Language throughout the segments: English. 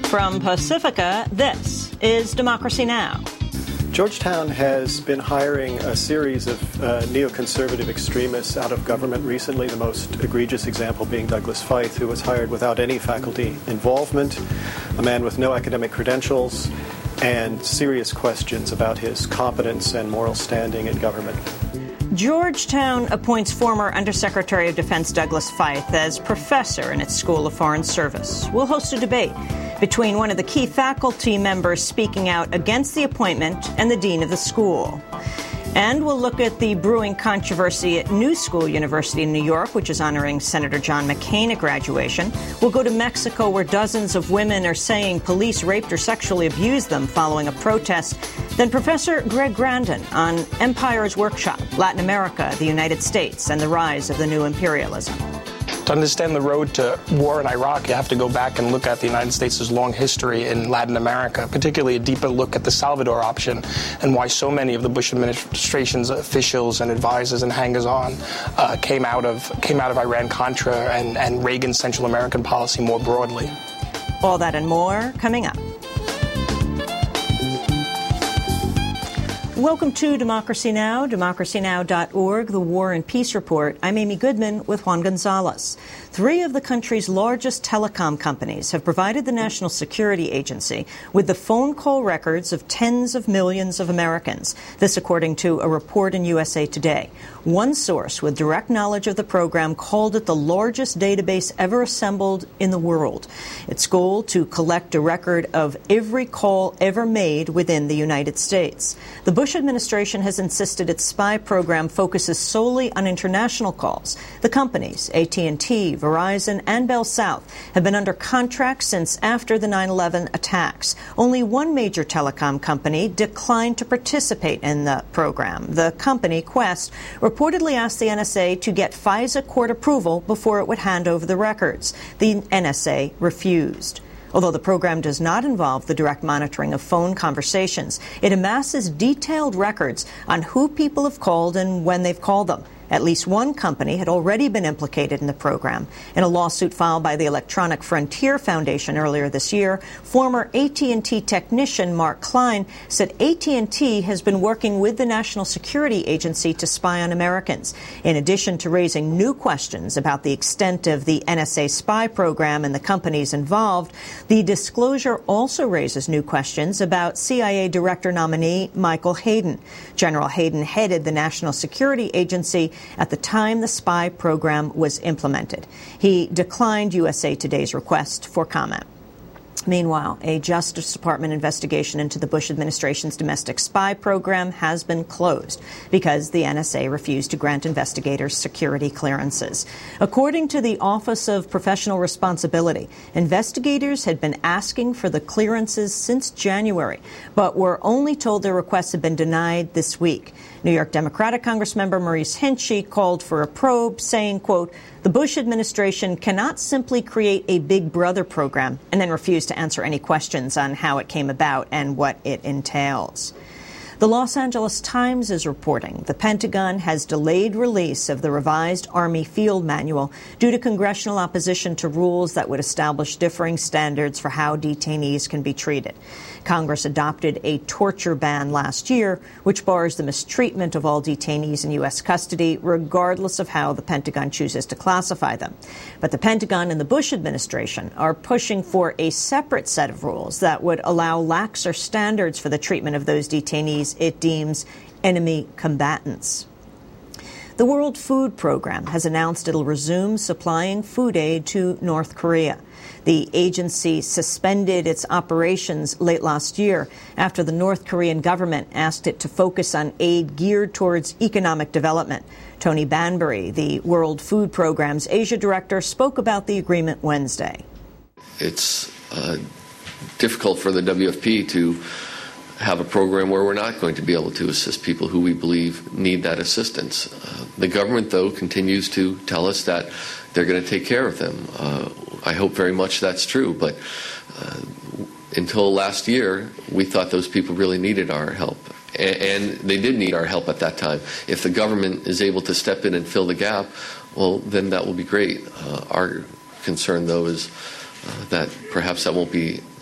From Pacifica, this is Democracy Now! Georgetown has been hiring a series of neoconservative extremists out of government recently, the most egregious example being Douglas Feith, who was hired without any faculty involvement, a man with no academic credentials, and serious questions about his competence and moral standing in government. Georgetown appoints former Undersecretary of Defense Douglas Feith as professor in its School of Foreign Service. We'll host a debate between one of the key faculty members speaking out against the appointment and the dean of the school. And we'll look at the brewing controversy at New School University in New York, which is honoring Senator John McCain at graduation. We'll go to Mexico, where dozens of women are saying police raped or sexually abused them following a protest. Then Professor Greg Grandin on Empire's Workshop, Latin America, the United States, and the rise of the new imperialism. To understand the road to war in Iraq, you have to go back and look at the United States' long history in Latin America, particularly a deeper look at the Salvador option and why so many of the Bush administration's officials and advisors and hangers-on came out of Iran-Contra and Reagan's Central American policy more broadly. All that and more coming up. Welcome to Democracy Now!, democracynow.org, the War and Peace Report. I'm Amy Goodman with Juan Gonzalez. 3 of the country's largest telecom companies have provided the National Security Agency with the phone call records of tens of millions of Americans. This according to a report in USA Today. One source with direct knowledge of the program called it the largest database ever assembled in the world. Its goal to collect a record of every call ever made within the United States. The Bush administration has insisted its spy program focuses solely on international calls. The companies, AT&T, Verizon, and Bell South, have been under contract since after the 9/11 attacks. Only one major telecom company declined to participate in the program. The company, Qwest, reportedly asked the NSA to get FISA court approval before it would hand over the records. The NSA refused. Although the program does not involve the direct monitoring of phone conversations, it amasses detailed records on who people have called and when they've called them. At least one company had already been implicated in the program. In a lawsuit filed by the Electronic Frontier Foundation earlier this year, former AT&T technician Mark Klein said AT&T has been working with the National Security Agency to spy on Americans. In addition to raising new questions about the extent of the NSA spy program and the companies involved, the disclosure also raises new questions about CIA Director nominee Michael Hayden. General Hayden headed the National Security Agency at the time the spy program was implemented. He declined USA Today's request for comment. Meanwhile, a Justice Department investigation into the Bush administration's domestic spy program has been closed because the NSA refused to grant investigators security clearances. According to the Office of Professional Responsibility, investigators had been asking for the clearances since January, but were only told their requests had been denied this week. New York Democratic Congressmember Maurice Hinchey called for a probe, saying, quote, "The Bush administration cannot simply create a Big Brother program and then refuse to answer any questions on how it came about and what it entails." The Los Angeles Times is reporting the Pentagon has delayed release of the revised Army Field Manual due to congressional opposition to rules that would establish differing standards for how detainees can be treated. Congress adopted a torture ban last year, which bars the mistreatment of all detainees in U.S. custody, regardless of how the Pentagon chooses to classify them. But the Pentagon and the Bush administration are pushing for a separate set of rules that would allow laxer standards for the treatment of those detainees it deems enemy combatants. The World Food Program has announced it'll resume supplying food aid to North Korea. The agency suspended its operations late last year after the North Korean government asked it to focus on aid geared towards economic development. Tony Banbury, the World Food Program's Asia director, spoke about the agreement Wednesday. It's difficult for the WFP to have a program where we're not going to be able to assist people who we believe need that assistance. The government, though, continues to tell us that they're going to take care of them. I hope very much that's true, but until last year, we thought those people really needed our help. And they did need our help at that time. If the government is able to step in and fill the gap, well, then that will be great. Our concern, though, is that perhaps that won't be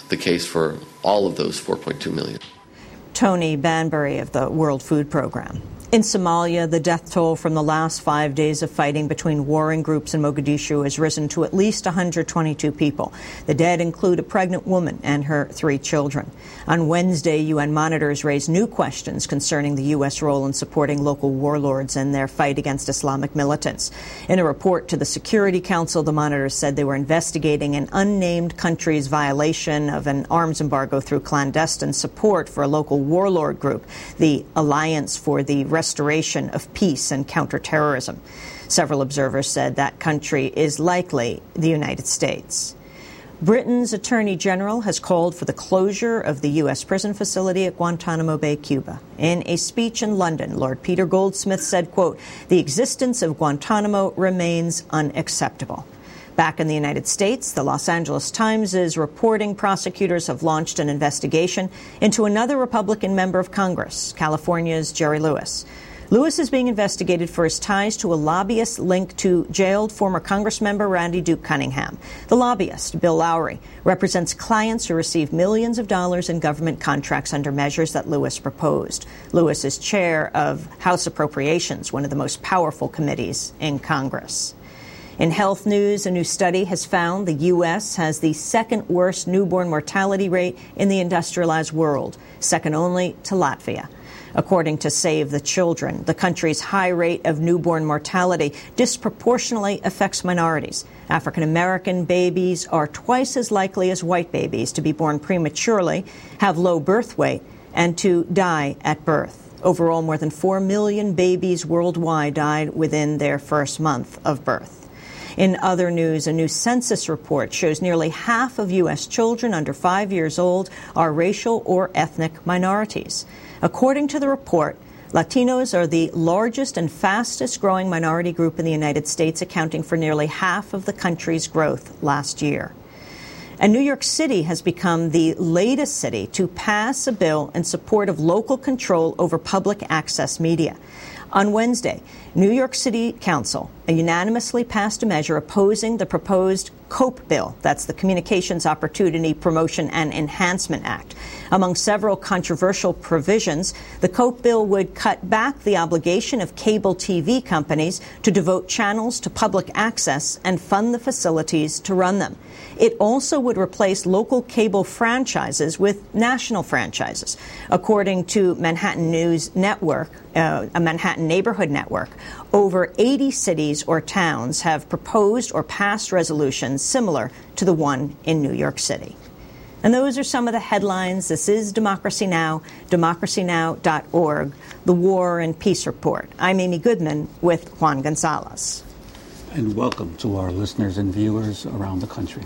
the case for all of those 4.2 million. Tony Banbury of the World Food Programme. In Somalia, the death toll from the last 5 days of fighting between warring groups in Mogadishu has risen to at least 122 people. The dead include a pregnant woman and her 3 children. On Wednesday, UN monitors raised new questions concerning the U.S. role in supporting local warlords and their fight against Islamic militants. In a report to the Security Council, the monitors said they were investigating an unnamed country's violation of an arms embargo through clandestine support for a local warlord group, the Alliance for the Restoration of Peace and Counterterrorism. Several observers said that country is likely the United States. Britain's Attorney General has called for the closure of the U.S. prison facility at Guantanamo Bay, Cuba. In a speech in London, Lord Peter Goldsmith said, quote, "The existence of Guantanamo remains unacceptable." Back in the United States, the Los Angeles Times is reporting prosecutors have launched an investigation into another Republican member of Congress, California's Jerry Lewis. Lewis is being investigated for his ties to a lobbyist linked to jailed former Congressmember Randy Duke Cunningham. The lobbyist, Bill Lowry, represents clients who receive millions of dollars in government contracts under measures that Lewis proposed. Lewis is chair of House Appropriations, one of the most powerful committees in Congress. In health news, a new study has found the U.S. has the second worst newborn mortality rate in the industrialized world, second only to Latvia. According to Save the Children, the country's high rate of newborn mortality disproportionately affects minorities. African American babies are twice as likely as white babies to be born prematurely, have low birth weight, and to die at birth. Overall, more than 4 million babies worldwide died within their first month of birth. In other news, a new census report shows nearly half of U.S. children under 5 years old are racial or ethnic minorities. According to the report, Latinos are the largest and fastest growing minority group in the United States, accounting for nearly half of the country's growth last year. And New York City has become the latest city to pass a bill in support of local control over public access media. On Wednesday, New York City Council unanimously passed a measure opposing the proposed COPE bill. That's the Communications Opportunity Promotion and Enhancement Act. Among several controversial provisions, the COPE bill would cut back the obligation of cable TV companies to devote channels to public access and fund the facilities to run them. It also would replace local cable franchises with national franchises. According to Manhattan News Network, a Manhattan neighborhood network, over 80 cities or towns have proposed or passed resolutions similar to the one in New York City. And those are some of the headlines. This is Democracy Now!, democracynow.org, the War and Peace Report. I'm Amy Goodman with Juan Gonzalez. And welcome to our listeners and viewers around the country.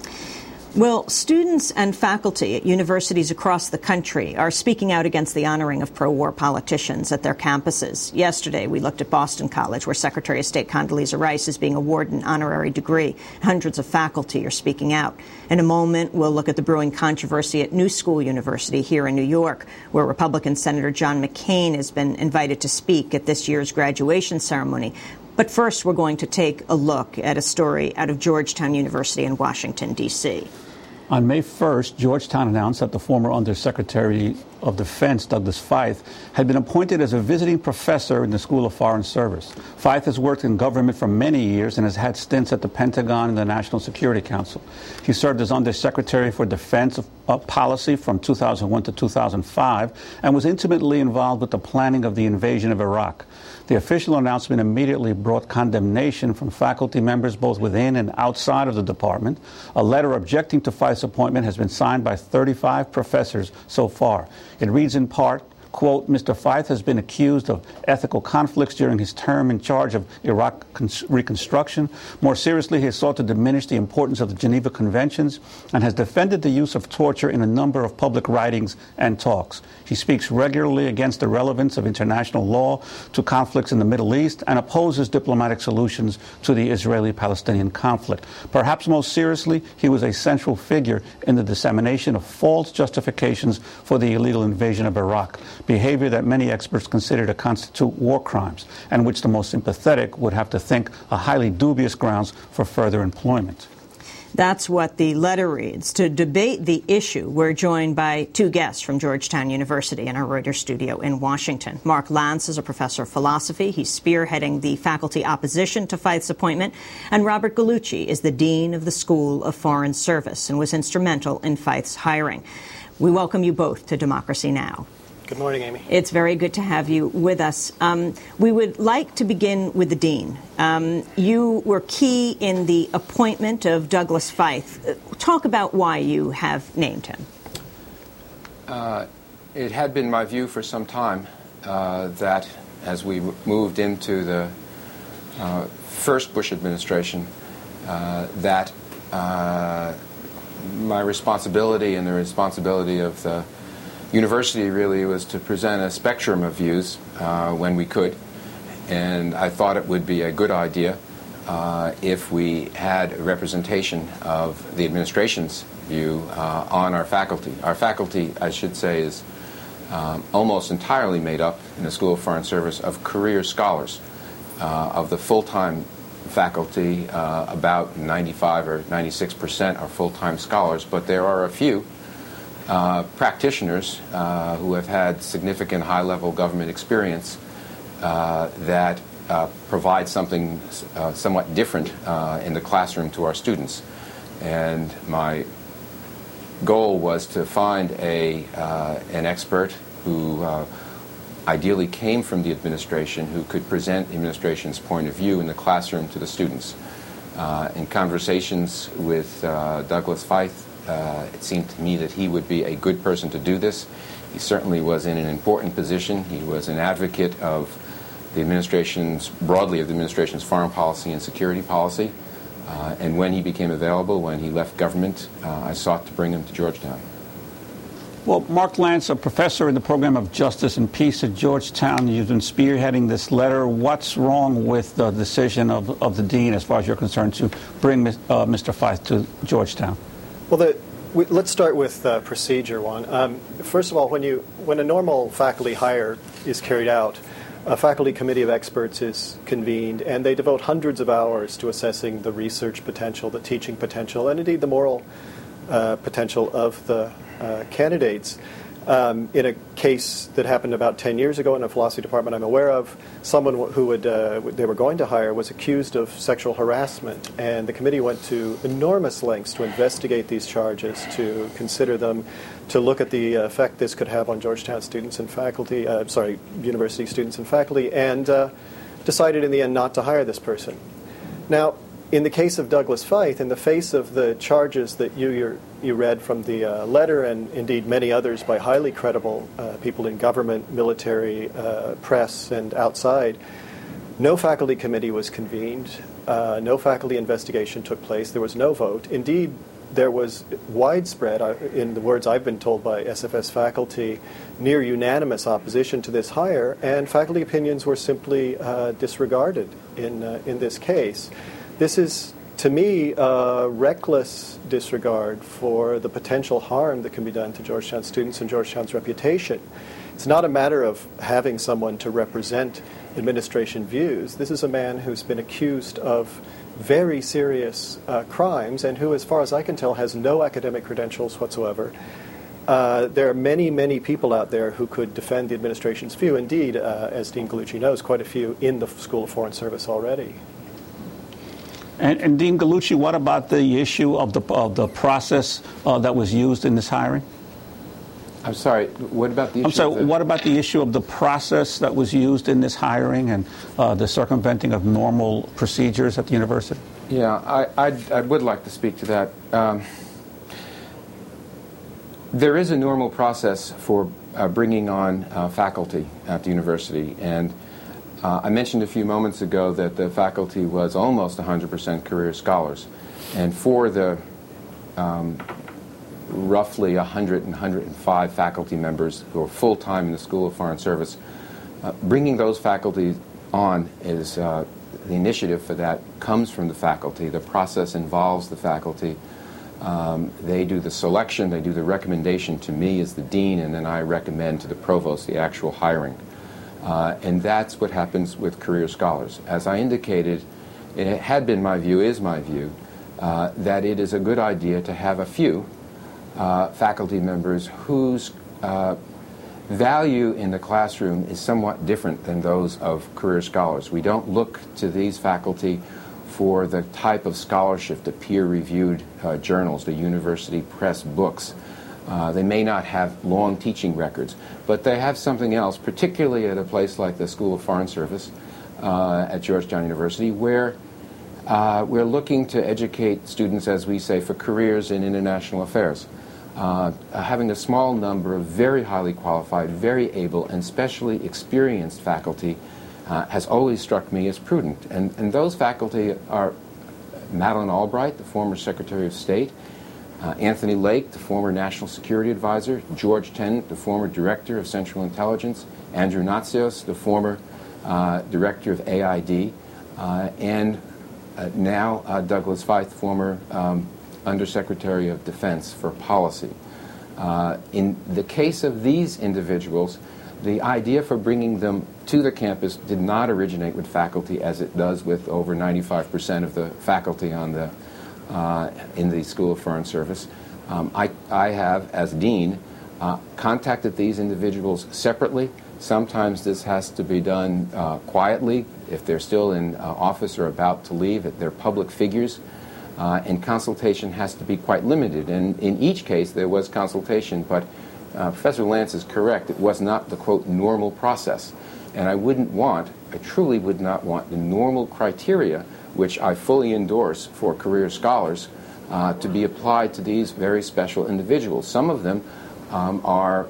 Well, students and faculty at universities across the country are speaking out against the honoring of pro-war politicians at their campuses. Yesterday, we looked at Boston College, where Secretary of State Condoleezza Rice is being awarded an honorary degree. Hundreds of faculty are speaking out. In a moment, we'll look at the brewing controversy at New School University here in New York, where Republican Senator John McCain has been invited to speak at this year's graduation ceremony. But first, we're going to take a look at a story out of Georgetown University in Washington, D.C. On May 1st, Georgetown announced that the former Undersecretary of Defense, Douglas Feith, had been appointed as a visiting professor in the School of Foreign Service. Feith has worked in government for many years and has had stints at the Pentagon and the National Security Council. He served as Undersecretary for Defense Policy from 2001 to 2005 and was intimately involved with the planning of the invasion of Iraq. The official announcement immediately brought condemnation from faculty members both within and outside of the department. A letter objecting to Feith's appointment has been signed by 35 professors so far. It reads in part, quote, Mr. Feith has been accused of ethical conflicts during his term in charge of Iraq reconstruction. More seriously, he has sought to diminish the importance of the Geneva Conventions and has defended the use of torture in a number of public writings and talks. He speaks regularly against the relevance of international law to conflicts in the Middle East and opposes diplomatic solutions to the Israeli-Palestinian conflict. Perhaps most seriously, he was a central figure in the dissemination of false justifications for the illegal invasion of Iraq, behavior that many experts consider to constitute war crimes, and which the most sympathetic would have to think are highly dubious grounds for further employment. That's what the letter reads. To debate the issue, we're joined by two guests from Georgetown University in our Reuters studio in Washington. Mark Lantz is a professor of philosophy. He's spearheading the faculty opposition to Feith's appointment. And Robert Gallucci is the dean of the School of Foreign Service and was instrumental in Feith's hiring. We welcome you both to Democracy Now! Good morning, Amy. It's very good to have you with us. We would like to begin with the dean. You were key in the appointment of Douglas Feith. Talk about why you have named him. It had been my view for some time that as we moved into the first Bush administration, that my responsibility and the responsibility of the university really was to present a spectrum of views when we could, and I thought it would be a good idea if we had a representation of the administration's view on our faculty. Our faculty, I should say, is almost entirely made up in the School of Foreign Service of career scholars. Of the full-time faculty, about 95 or 96% are full-time scholars, but there are a few practitioners who have had significant high-level government experience that provide something somewhat different in the classroom to our students. And my goal was to find an expert who ideally came from the administration, who could present the administration's point of view in the classroom to the students. In conversations with Douglas Feith, it seemed to me that he would be a good person to do this. He certainly was in an important position. He was an advocate of the administration's, broadly of the administration's foreign policy and security policy. And when he became available, when he left government, I sought to bring him to Georgetown. Well, Mark Lantz, a professor in the program of Justice and Peace at Georgetown, you've been spearheading this letter. What's wrong with the decision of the dean, as far as you're concerned, to bring Mr. Feith to Georgetown? Well, let's start with procedure one. First of all, when a normal faculty hire is carried out, a faculty committee of experts is convened, and they devote hundreds of hours to assessing the research potential, the teaching potential, and indeed the moral potential of the candidates. In a case that happened about 10 years ago in a philosophy department I'm aware of, someone who they were going to hire was accused of sexual harassment, and the committee went to enormous lengths to investigate these charges, to consider them, to look at the effect this could have on Georgetown students and faculty, university students and faculty, and decided in the end not to hire this person. Now, in the case of Douglas Feith, in the face of the charges that you read from the letter, and indeed many others by highly credible people in government, military, press, and outside, no faculty committee was convened. No faculty investigation took place. There was no vote. Indeed, there was widespread, in the words I've been told by SFS faculty, near unanimous opposition to this hire, and faculty opinions were simply disregarded in this case. This is, to me, a reckless disregard for the potential harm that can be done to Georgetown students and Georgetown's reputation. It's not a matter of having someone to represent administration views. This is a man who's been accused of very serious crimes and who, as far as I can tell, has no academic credentials whatsoever. There are many, many people out there who could defend the administration's view. Indeed, as Dean Gallucci knows, quite a few in the School of Foreign Service already. And Dean Gallucci, what about the issue of the process that was used in this hiring? I'm sorry, what about the issue? I'm sorry, what about the issue of the process that was used in this hiring and the circumventing of normal procedures at the university? Yeah, I would like to speak to that. There is a normal process for bringing on faculty at the university, and I mentioned a few moments ago that the faculty was almost 100% career scholars, and for the roughly 100 and 105 faculty members who are full-time in the School of Foreign Service, bringing those faculty on is the initiative for that comes from the faculty. The process involves the faculty. They do the selection, they do the recommendation to me as the dean, and then I recommend to the provost the actual hiring. And that's what happens with career scholars. As I indicated, it had been my view, is my view, that it is a good idea to have a few faculty members whose value in the classroom is somewhat different than those of career scholars. We don't look to these faculty for the type of scholarship, the peer-reviewed journals, the university press books. They may not have long teaching records, but they have something else, particularly at a place like the School of Foreign Service at Georgetown University, where we're looking to educate students, as we say, for careers in international affairs. Having a small number of very highly qualified, very able, and specially experienced faculty has always struck me as prudent. And those faculty are Madeleine Albright, the former Secretary of State, Anthony Lake, the former National Security Advisor, George Tenet, the former Director of Central Intelligence, Andrew Natsios, the former Director of AID, and now Douglas Feith, former Undersecretary of Defense for Policy. In the case of these individuals, the idea for bringing them to the campus did not originate with faculty as it does with over 95% of the faculty on the in the School of Foreign Service. I have, as dean, contacted these individuals separately. Sometimes this has to be done quietly if they're still in office or about to leave. They're public figures, and consultation has to be quite limited. And in each case, there was consultation, but Professor Lance is correct. It was not the, quote, normal process. And I truly would not want the normal criteria, which I fully endorse for career scholars, to be applied to these very special individuals. Some of them are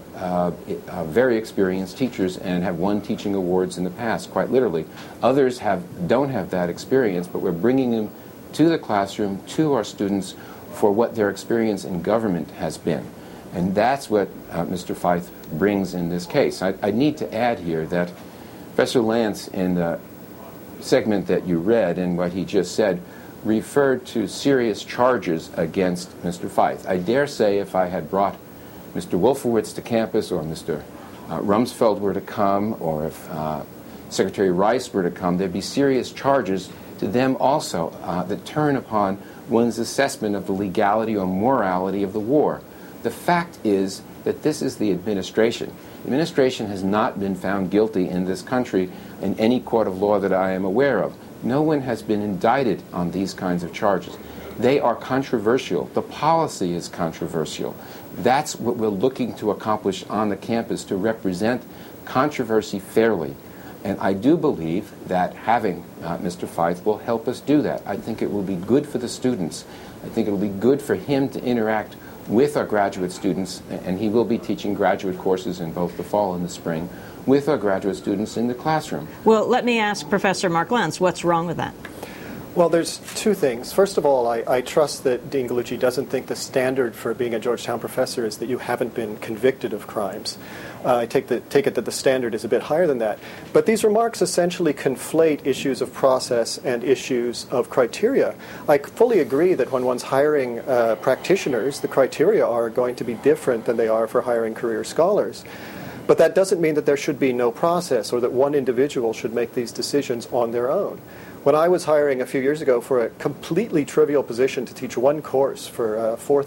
very experienced teachers and have won teaching awards in the past, quite literally. Others don't have that experience, but we're bringing them to the classroom, to our students, for what their experience in government has been. And that's what Mr. Feith brings in this case. I need to add here that Professor Lance, in the segment that you read and what he just said, referred to serious charges against Mr. Feith. I dare say if I had brought Mr. Wolfowitz to campus, or Mr. Rumsfeld were to come, or if Secretary Rice were to come, there'd be serious charges to them also that turn upon one's assessment of the legality or morality of the war. The fact is that this is the administration. The administration has not been found guilty in this country in any court of law that I am aware of. No one has been indicted on these kinds of charges. They are controversial. The policy is controversial. That's what we're looking to accomplish on the campus, to represent controversy fairly. And I do believe that having Mr. Feith will help us do that. I think it will be good for the students. I think it will be good for him to interact with our graduate students, and he will be teaching graduate courses in both the fall and the spring with our graduate students in the classroom. Well, let me ask Professor Mark Lance, what's wrong with that? Well, there's two things. First of all, I trust that Dean Gallucci doesn't think the standard for being a Georgetown professor is that you haven't been convicted of crimes. I take it that the standard is a bit higher than that. But these remarks essentially conflate issues of process and issues of criteria. I fully agree that when one's hiring practitioners, the criteria are going to be different than they are for hiring career scholars. But that doesn't mean that there should be no process or that one individual should make these decisions on their own. When I was hiring a few years ago for a completely trivial position to teach one course for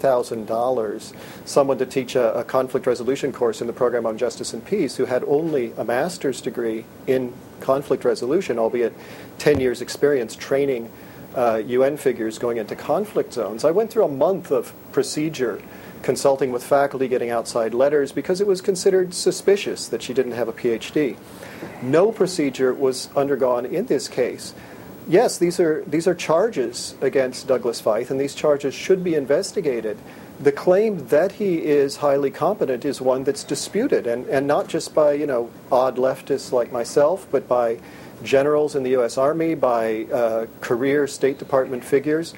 $4,000, someone to teach a conflict resolution course in the program on justice and peace who had only a master's degree in conflict resolution, albeit 10 years experience training UN figures going into conflict zones, I went through a month of procedure, consulting with faculty, getting outside letters, because it was considered suspicious that she didn't have a PhD. No procedure was undergone in this case. Yes, these are charges against Douglas Feith, and these charges should be investigated. The claim that he is highly competent is one that's disputed, and not just by odd leftists like myself, but by generals in the U.S. Army, by career State Department figures.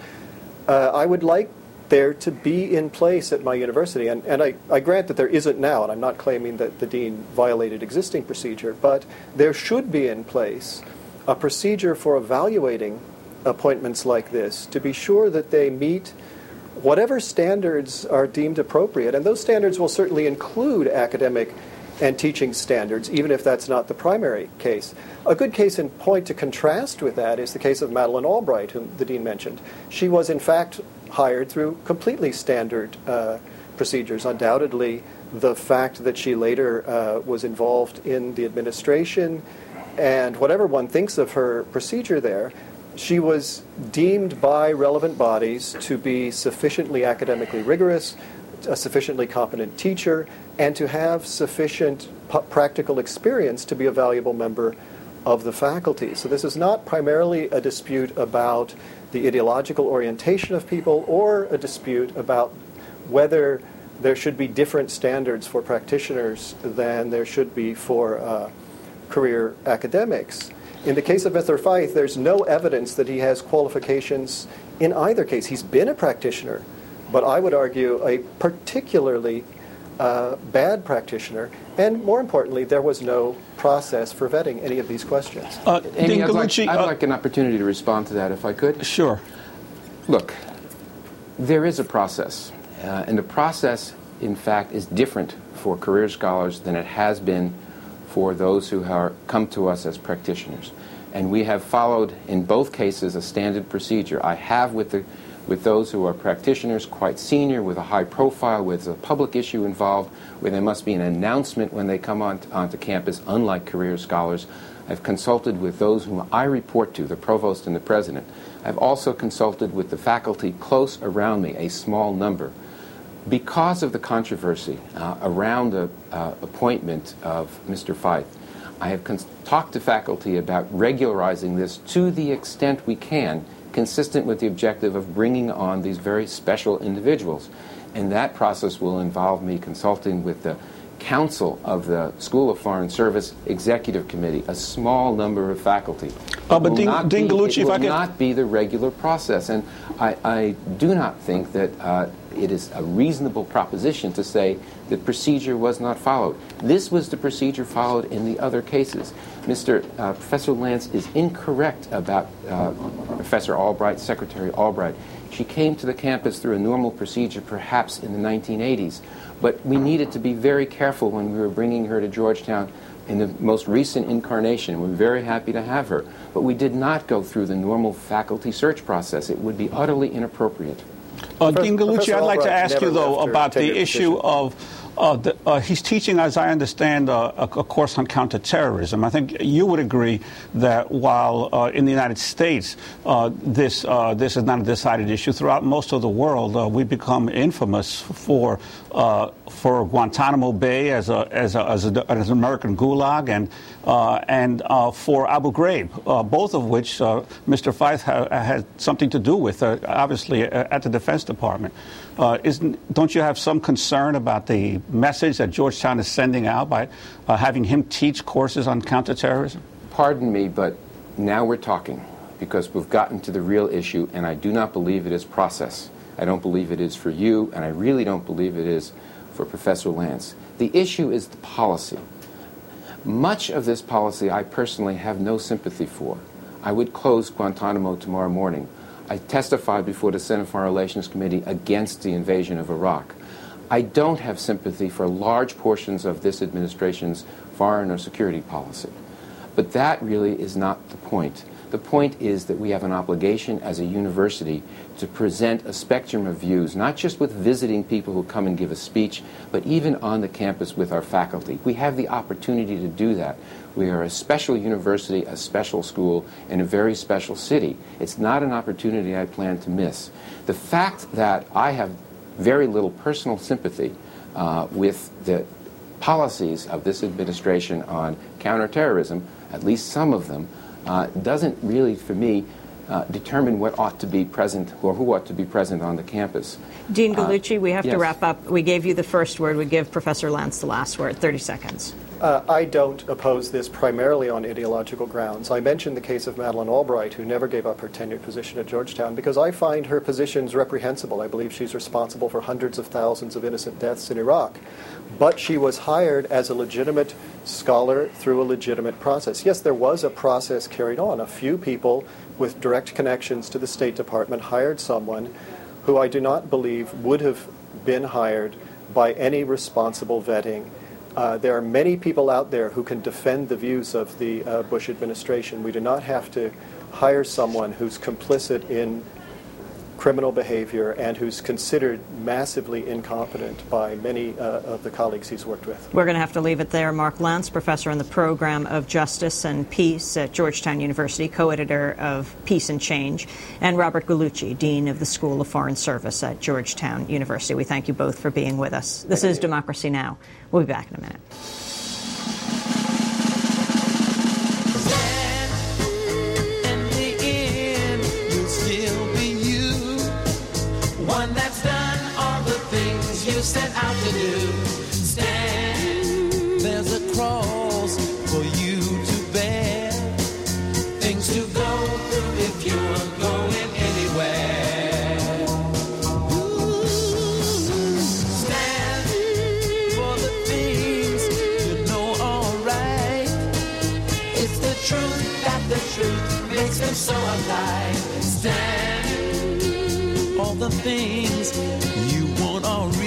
I would like there to be in place at my university, and I grant that there isn't now, and I'm not claiming that the dean violated existing procedure, but there should be in place a procedure for evaluating appointments like this to be sure that they meet whatever standards are deemed appropriate. And those standards will certainly include academic and teaching standards, even if that's not the primary case. A good case in point to contrast with that is the case of Madeleine Albright, whom the dean mentioned. She was, in fact, hired through completely standard procedures. Undoubtedly, the fact that she later was involved in the administration, and whatever one thinks of her procedure there, she was deemed by relevant bodies to be sufficiently academically rigorous, a sufficiently competent teacher, and to have sufficient practical experience to be a valuable member of the faculty. So this is not primarily a dispute about the ideological orientation of people or a dispute about whether there should be different standards for practitioners than there should be for career academics. In the case of Mr. Feith, there's no evidence that he has qualifications in either case. He's been a practitioner, but I would argue a particularly bad practitioner, and more importantly, there was no process for vetting any of these questions. Amy, I'd like an opportunity to respond to that, if I could. Sure. Look, there is a process, and the process, in fact, is different for career scholars than it has been for those who come to us as practitioners. And we have followed, in both cases, a standard procedure. I have with those who are practitioners, quite senior, with a high profile, with a public issue involved, where there must be an announcement when they come onto campus, unlike career scholars. I've consulted with those whom I report to, the provost and the president. I've also consulted with the faculty close around me, a small number. Because of the controversy around the appointment of Mr. Feith, I have talked to faculty about regularizing this to the extent we can, consistent with the objective of bringing on these very special individuals. And that process will involve me consulting with the Council of the School of Foreign Service Executive Committee, a small number of faculty. But Dean Gallucci, it will not be the regular process. And I do not think that it is a reasonable proposition to say that procedure was not followed. This was the procedure followed in the other cases. Professor Lance is incorrect about Professor Albright, Secretary Albright. She came to the campus through a normal procedure, perhaps in the 1980s. But we needed to be very careful when we were bringing her to Georgetown in the most recent incarnation. We're very happy to have her. But we did not go through the normal faculty search process. It would be utterly inappropriate. Dean Gallucci, I'd like to ask you, though, about the issue of he's teaching, as I understand, a course on counterterrorism. I think you would agree that while in the United States this is not a decided issue, throughout most of the world we've become infamous for Guantanamo Bay as an American gulag and for Abu Ghraib, both of which Mr. Feith had something to do with, obviously, at the Defense Department. Don't you have some concern about the message that Georgetown is sending out by having him teach courses on counterterrorism? Pardon me, but now we're talking, because we've gotten to the real issue, and I do not believe it is process. I don't believe it is for you, and I really don't believe it is for Professor Lance. The issue is the policy. Much of this policy I personally have no sympathy for. I would close Guantanamo tomorrow morning. I testified before the Senate Foreign Relations Committee against the invasion of Iraq. I don't have sympathy for large portions of this administration's foreign or security policy. But that really is not the point. The point is that we have an obligation as a university to present a spectrum of views, not just with visiting people who come and give a speech, but even on the campus with our faculty. We have the opportunity to do that. We are a special university, a special school, in a very special city. It's not an opportunity I plan to miss. The fact that I have very little personal sympathy with the policies of this administration on counterterrorism, at least some of them, doesn't really, for me, determine what ought to be present or who ought to be present on the campus. Dean Gallucci, we have yes. to wrap up. We gave you the first word. We give Professor Lance the last word. 30 seconds. I don't oppose this primarily on ideological grounds. I mentioned the case of Madeleine Albright, who never gave up her tenured position at Georgetown, because I find her positions reprehensible. I believe she's responsible for hundreds of thousands of innocent deaths in Iraq. But she was hired as a legitimate scholar through a legitimate process. Yes, there was a process carried on. A few people with direct connections to the State Department hired someone who I do not believe would have been hired by any responsible vetting There are many people out there who can defend the views of the Bush administration. We do not have to hire someone who's complicit in criminal behavior and who's considered massively incompetent by many of the colleagues he's worked with. We're going to have to leave it there. Mark Lentz, professor in the program of Justice and Peace at Georgetown University, co-editor of Peace and Change, and Robert Gallucci, dean of the School of Foreign Service at Georgetown University. We thank you both for being with us. This is Democracy Now! We'll be back in a minute. Set out to do. Stand, there's a cross for you to bear, things to go through if you're going anywhere. Ooh, stand for the things you know are right. It's the truth that the truth makes them so alive. Stand, all the things you want are real.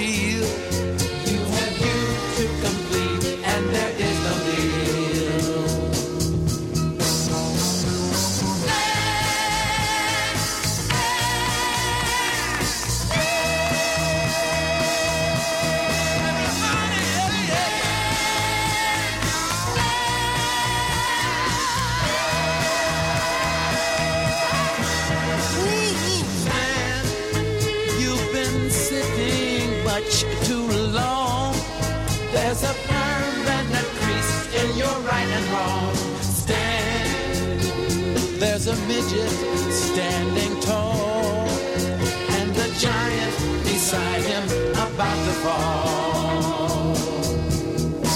Too long. There's a permanent crease in your right and wrong. Stand. There's a midget standing tall, and the giant beside him about to fall.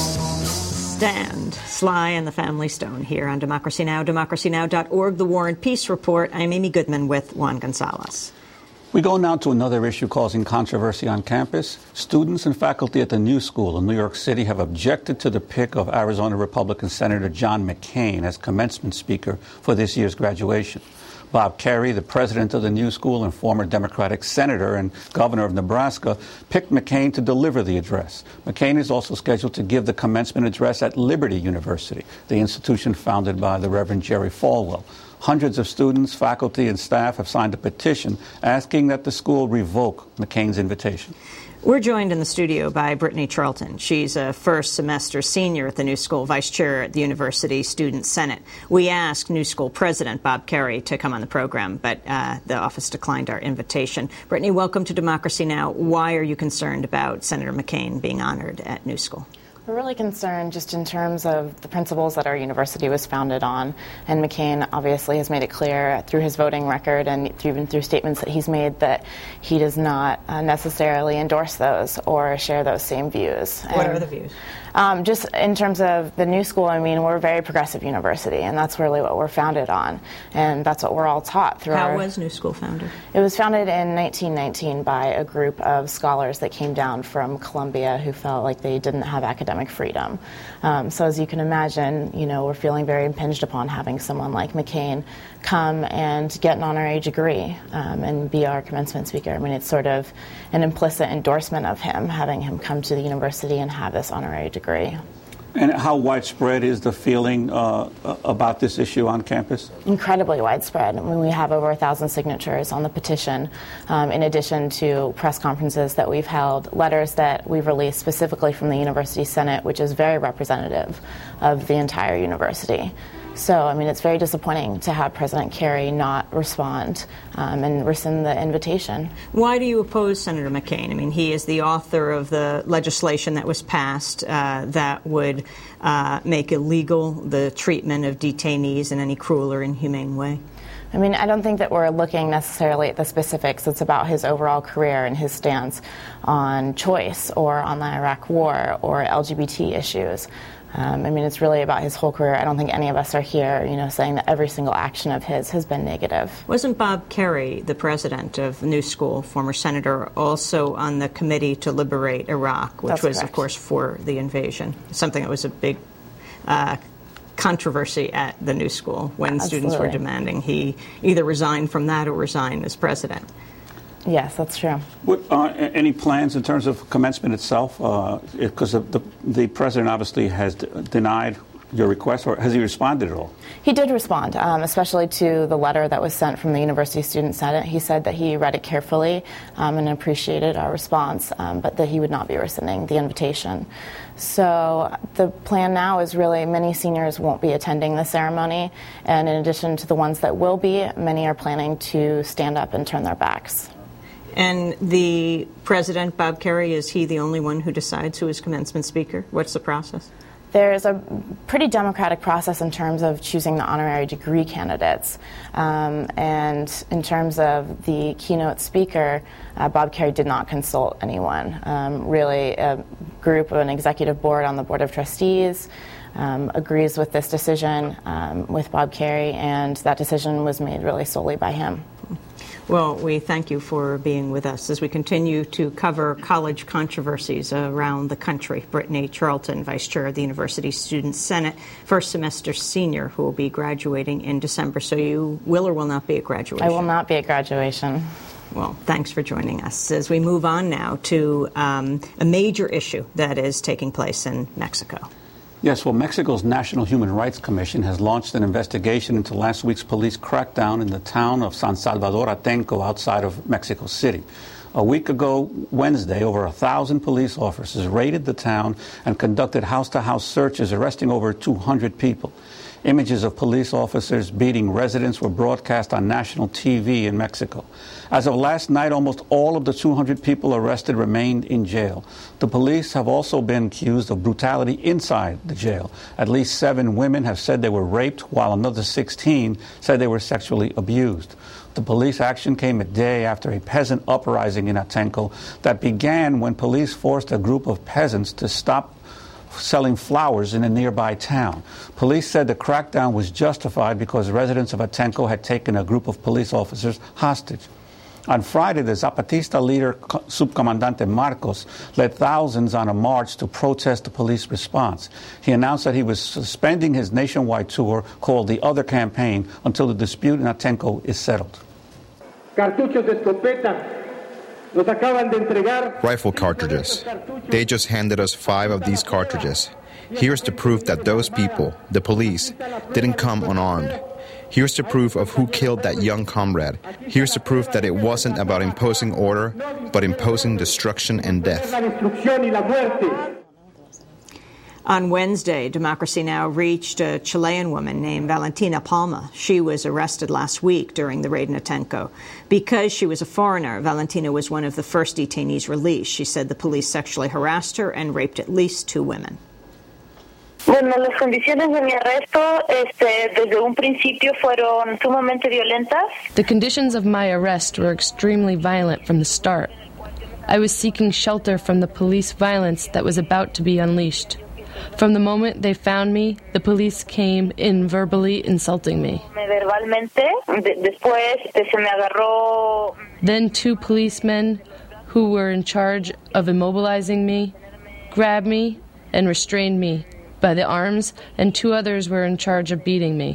Stand. Sly and the Family Stone here on Democracy Now!, democracynow.org, The War and Peace Report. I'm Amy Goodman with Juan Gonzalez. We go now to another issue causing controversy on campus. Students and faculty at the New School in New York City have objected to the pick of Arizona Republican Senator John McCain as commencement speaker for this year's graduation. Bob Kerrey, the president of the New School and former Democratic senator and governor of Nebraska, picked McCain to deliver the address. McCain is also scheduled to give the commencement address at Liberty University, the institution founded by the Reverend Jerry Falwell. Hundreds of students, faculty, and staff have signed a petition asking that the school revoke McCain's invitation. We're joined in the studio by Brittany Charlton. She's a first semester senior at the New School, vice chair at the University Student Senate. We asked New School President Bob Kerrey to come on the program, but the office declined our invitation. Brittany, welcome to Democracy Now! Why are you concerned about Senator McCain being honored at New School? We're really concerned just in terms of the principles that our university was founded on. And McCain obviously has made it clear through his voting record and even through statements that he's made that he does not necessarily endorse those or share those same views. What are the views? Just in terms of the New School, I mean, we're a very progressive university, and that's really what we're founded on. And that's what we're all taught through How was New School founded? It was founded in 1919 by a group of scholars that came down from Columbia who felt like they didn't have academic freedom. So as you can imagine, you know, we're feeling very impinged upon having someone like McCain come and get an honorary degree and be our commencement speaker. I mean, it's sort of an implicit endorsement of him, having him come to the university and have this honorary degree. And how widespread is the feeling about this issue on campus? Incredibly widespread. I mean, we have over 1,000 signatures on the petition, in addition to press conferences that we've held, letters that we've released specifically from the University Senate, which is very representative of the entire university. So, I mean, it's very disappointing to have President Kerrey not respond and rescind the invitation. Why do you oppose Senator McCain? I mean, he is the author of the legislation that was passed that would make illegal the treatment of detainees in any cruel or inhumane way. I mean, I don't think that we're looking necessarily at the specifics. It's about his overall career and his stance on choice or on the Iraq War or LGBT issues. I mean, it's really about his whole career. I don't think any of us are here, you know, saying that every single action of his has been negative. Wasn't Bob Kerrey, the president of New School, former senator, also on the committee to liberate Iraq, which That's was, correct. of course, for the invasion? Something that was a big controversy at the New School when students were demanding he either resign from that or resign as president. Yes, that's true. What, any plans in terms of commencement itself? Because the president obviously has denied your request, or has he responded at all? He did respond, especially to the letter that was sent from the University Student Senate. He said that he read it carefully and appreciated our response, but that he would not be rescinding the invitation. So the plan now is really many seniors won't be attending the ceremony, and in addition to the ones that will be, many are planning to stand up and turn their backs. And the president, Bob Kerrey, is he the only one who decides who is commencement speaker? What's the process? There's a pretty democratic process in terms of choosing the honorary degree candidates. And in terms of the keynote speaker, Bob Kerrey did not consult anyone. Really, a group of an executive board on the Board of Trustees agrees with this decision with Bob Kerrey, and that decision was made really solely by him. Well, we thank you for being with us as we continue to cover college controversies around the country. Brittany Charlton, Vice Chair of the University Student Senate, first semester senior who will be graduating in December. So you will or will not be at graduation? I will not be at graduation. Well, thanks for joining us. As we move on now to a major issue that is taking place in Mexico. Yes, well, Mexico's National Human Rights Commission has launched an investigation into last week's police crackdown in the town of San Salvador Atenco outside of Mexico City. A week ago, Wednesday, over 1,000 police officers raided the town and conducted house-to-house searches, arresting over 200 people. Images of police officers beating residents were broadcast on national TV in Mexico. As of last night, almost all of the 200 people arrested remained in jail. The police have also been accused of brutality inside the jail. At least 7 women have said they were raped, while another 16 said they were sexually abused. The police action came a day after a peasant uprising in Atenco that began when police forced a group of peasants to stop selling flowers in a nearby town. Police said the crackdown was justified because residents of Atenco had taken a group of police officers hostage. On Friday, the Zapatista leader, Subcomandante Marcos, led thousands on a march to protest the police response. He announced that he was suspending his nationwide tour called the Other Campaign until the dispute in Atenco is settled. Cartuchos de escopeta. Rifle cartridges. They just handed us 5 of these cartridges. Here's the proof that those people, the police, didn't come unarmed. Here's the proof of who killed that young comrade. Here's the proof that it wasn't about imposing order, but imposing destruction and death. On Wednesday, Democracy Now! Reached a Chilean woman named Valentina Palma. She was arrested last week during the raid in Atenco. Because she was a foreigner, Valentina was one of the first detainees released. She said the police sexually harassed her and raped at least 2 women. Bueno, las condiciones de mi arresto desde un principio fueron sumamente violentas. The conditions of my arrest were extremely violent from the start. I was seeking shelter from the police violence that was about to be unleashed. From the moment they found me, the police came in verbally insulting me. Verbalmente, después se me agarró. Then 2 policemen who were in charge of immobilizing me grabbed me and restrained me by the arms, and 2 others were in charge of beating me.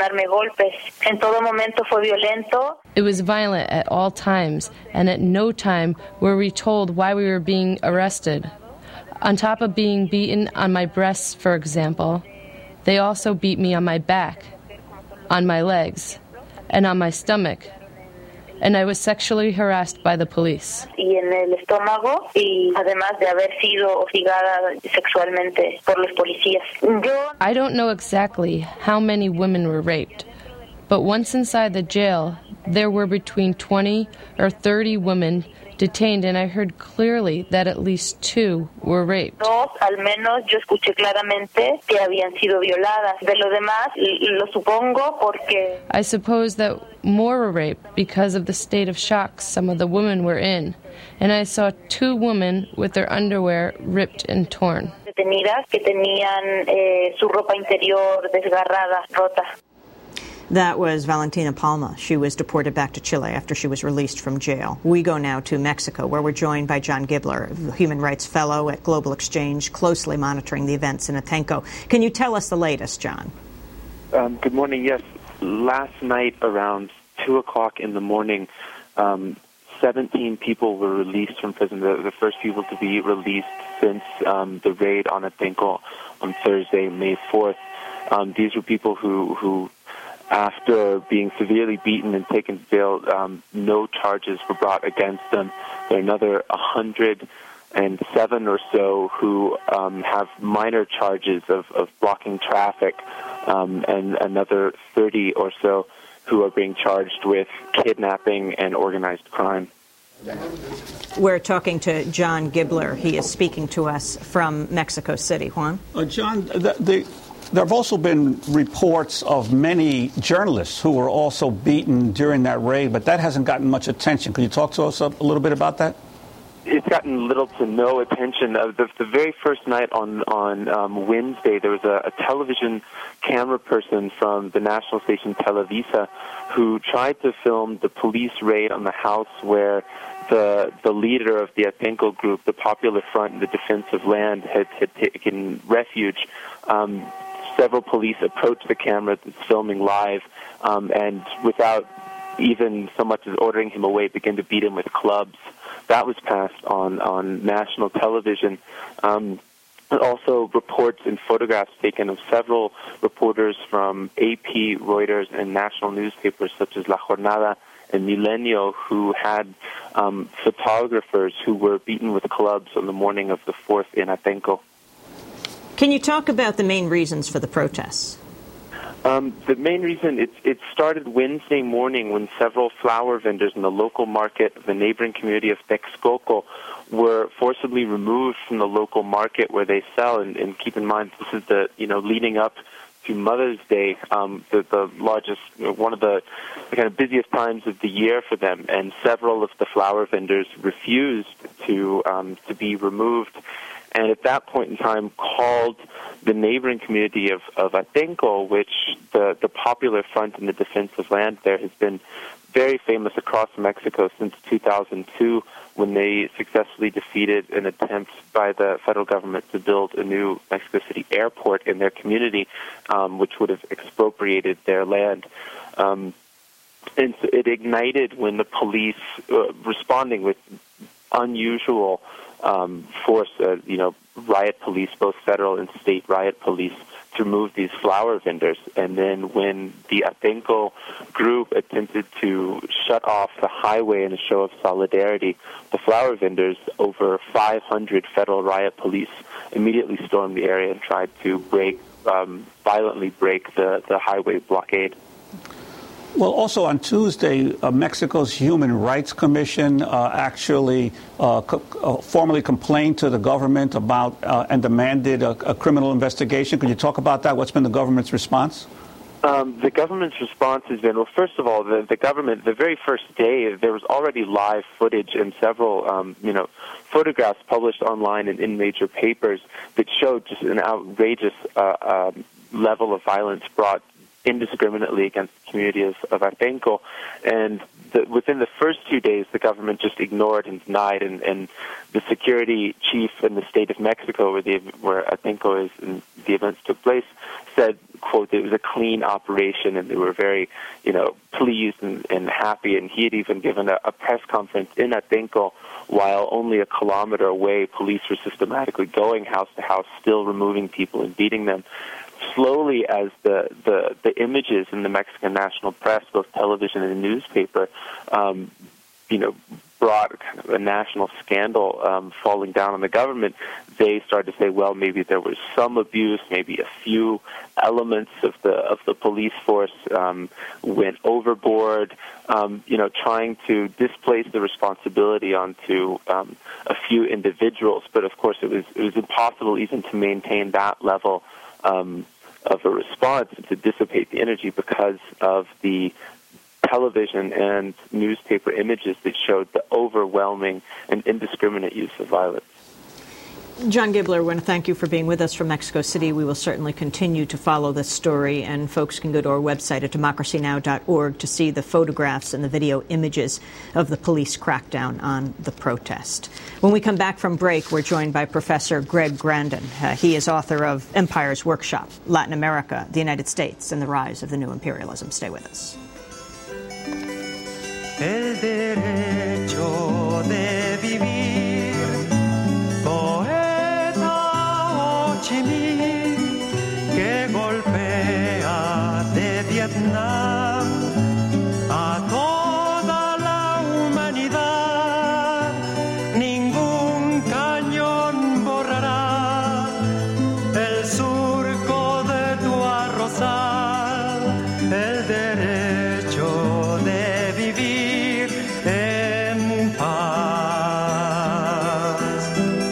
En todo momento fue violento. It was violent at all times, and at no time were we told why we were being arrested. On top of being beaten on my breasts, for example, they also beat me on my back, on my legs, and on my stomach. And I was sexually harassed by the police. Y en el estómago, y además de haber sido hostigada sexualmente por los policías. I don't know exactly how many women were raped, but once inside the jail, there were between 20 or 30 women detained, and I heard clearly that at least 2 were raped. Al menos yo escuché claramente que habían sido violadas. De lo demás, lo supongo porque... I suppose that more were raped because of the state of shock some of the women were in, and I saw 2 women with their underwear ripped and torn. Detenidas que tenían su ropa interior desgarrada, rota. That was Valentina Palma. She was deported back to Chile after she was released from jail. We go now to Mexico, where we're joined by John Gibler, a human rights fellow at Global Exchange, closely monitoring the events in Atenco. Can you tell us the latest, John? Good morning. Yes, last night around 2 o'clock in the morning, 17 people were released from prison, the first people to be released since the raid on Atenco on Thursday, May 4th. These were people who after being severely beaten and taken to jail, no charges were brought against them. There are another 107 or so who have minor charges of blocking traffic, and another 30 or so who are being charged with kidnapping and organized crime. We're talking to John Gibler. He is speaking to us from Mexico City. Juan? John, there have also been reports of many journalists who were also beaten during that raid, but that hasn't gotten much attention. Can you talk to us a little bit about that? It's gotten little to no attention. The very first night on Wednesday, there was a television camera person from the national station Televisa who tried to film the police raid on the house where the leader of the Atenco group, the Popular Front in the Defense of Land, had taken refuge. Several police approached the camera that's filming live, and without even so much as ordering him away, began to beat him with clubs. That was passed on national television. Also reports and photographs taken of several reporters from AP, Reuters, and national newspapers such as La Jornada and Milenio who had photographers who were beaten with clubs on the morning of the 4th in Atenco. Can you talk about the main reasons for the protests? The main reason, it started Wednesday morning when several flower vendors in the local market of the neighboring community of Texcoco were forcibly removed from the local market where they sell. And keep in mind, this is leading up to Mother's Day, the largest, one of the kind of busiest times of the year for them. And several of the flower vendors refused to be removed. And at that point in time called the neighboring community of Atenco, which the Popular Front in the Defense of Land there has been very famous across Mexico since 2002 when they successfully defeated an attempt by the federal government to build a new Mexico City airport in their community, which would have expropriated their land. And so it ignited when the police, responding with unusual force, riot police, both federal and state riot police, to remove these flower vendors. And then when the Atenco group attempted to shut off the highway in a show of solidarity, the flower vendors, over 500 federal riot police, immediately stormed the area and tried to violently break the highway blockade. Well, also on Tuesday, Mexico's Human Rights Commission actually formally complained to the government about and demanded a criminal investigation. Could you talk about that? What's been the government's response? The government's response has been, well, first of all, the government, the very first day, there was already live footage and several, photographs published online and in major papers that showed just an outrageous level of violence brought indiscriminately against the community of Atenco. And within the first 2 days, the government just ignored and denied, and the security chief in the state of Mexico, where Atenco is and the events took place, said, quote, it was a clean operation, and they were very, pleased and happy. And he had even given a press conference in Atenco while only a kilometer away, police were systematically going house to house, still removing people and beating them. Slowly, as the images in the Mexican national press, both television and newspaper, brought kind of a national scandal falling down on the government, they started to say, well, maybe there was some abuse, maybe a few elements of the police force went overboard, trying to displace the responsibility onto a few individuals. But of course, it was impossible even to maintain that level of a response to dissipate the energy because of the television and newspaper images that showed the overwhelming and indiscriminate use of violence. John Gibler, I want to thank you for being with us from Mexico City. We will certainly continue to follow this story, and folks can go to our website at democracynow.org to see the photographs and the video images of the police crackdown on the protest. When we come back from break, we're joined by Professor Greg Grandin. He is author of Empire's Workshop, Latin America, the United States, and the Rise of the New Imperialism. Stay with us. el derecho de vivir. Poeta Ho Chi Minh, que golpea de Vietnam a toda la humanidad. Ningún cañón borrará el surco de tu arrozal, el derecho de vivir en paz.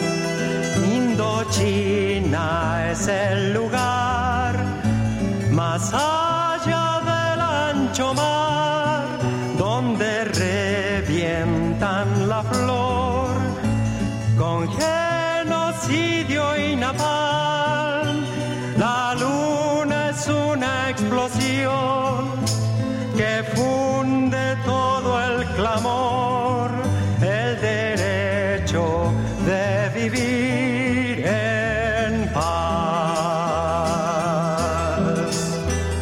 Indochina es el lugar más allá del ancho mar, donde revientan la flor con genocidio y napalm. La luna es una explosión que funde todo el clamor, el derecho de vivir en paz.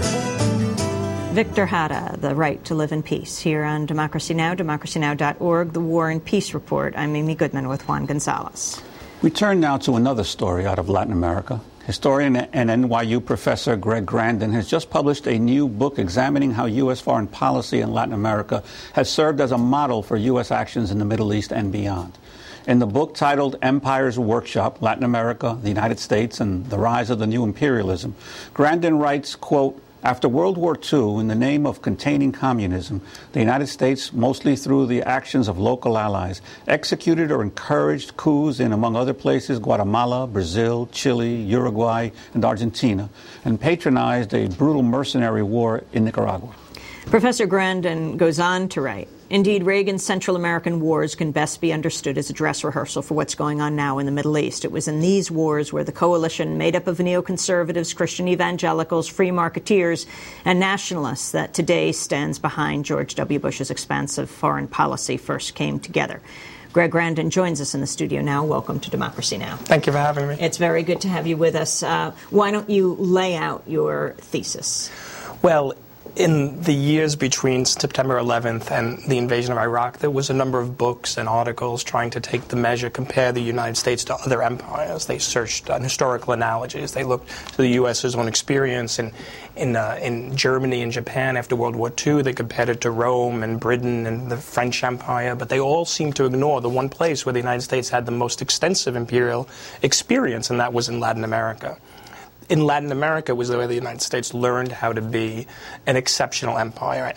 Victor Jara, The Right to Live in Peace, here on Democracy Now!, democracynow.org, The War and Peace Report. I'm Amy Goodman with Juan Gonzalez. We turn now to another story out of Latin America. Historian and NYU professor Greg Grandin has just published a new book examining how U.S. foreign policy in Latin America has served as a model for U.S. actions in the Middle East and beyond. In the book titled Empire's Workshop, Latin America, the United States, and the Rise of the New Imperialism, Grandin writes, quote, after World War II, in the name of containing communism, the United States, mostly through the actions of local allies, executed or encouraged coups in, among other places, Guatemala, Brazil, Chile, Uruguay, and Argentina, and patronized a brutal mercenary war in Nicaragua. Professor Grandin goes on to write, indeed, Reagan's Central American wars can best be understood as a dress rehearsal for what's going on now in the Middle East. It was in these wars where the coalition made up of neoconservatives, Christian evangelicals, free marketeers, and nationalists that today stands behind George W. Bush's expansive foreign policy first came together. Greg Grandin joins us in the studio now. Welcome to Democracy Now! Thank you for having me. It's very good to have you with us. Why don't you lay out your thesis? Well, in the years between September 11th and the invasion of Iraq, there was a number of books and articles trying to take the measure, compare the United States to other empires. They searched on historical analogies. They looked to the U.S.'s own experience in Germany and Japan after World War II. They compared it to Rome and Britain and the French Empire, but they all seemed to ignore the one place where the United States had the most extensive imperial experience, and that was in Latin America. In Latin America was the way the United States learned how to be an exceptional empire,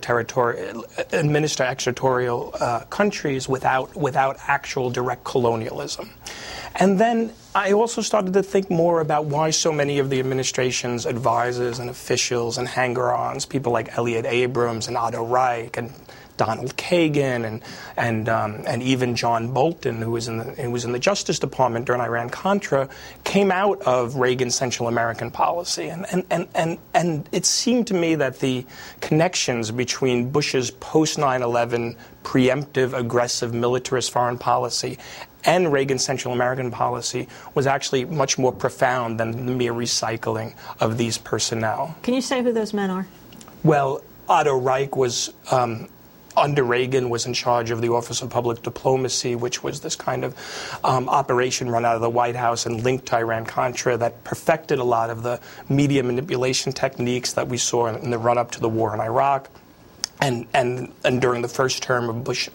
administer extraterritorial countries without actual direct colonialism. And then I also started to think more about why so many of the administration's advisors and officials and hanger-ons, people like Elliott Abrams and Otto Reich and Donald Kagan and even John Bolton, who was in the Justice Department during Iran-Contra, came out of Reagan's Central American policy. And it seemed to me that the connections between Bush's post-9/11 preemptive, aggressive, militarist foreign policy and Reagan's Central American policy was actually much more profound than the mere recycling of these personnel. Can you say who those men are? Well, Otto Reich was under Reagan was in charge of the Office of Public Diplomacy, which was this kind of operation run out of the White House and linked to Iran-Contra that perfected a lot of the media manipulation techniques that we saw in the run-up to the war in Iraq. And during the first term of Bush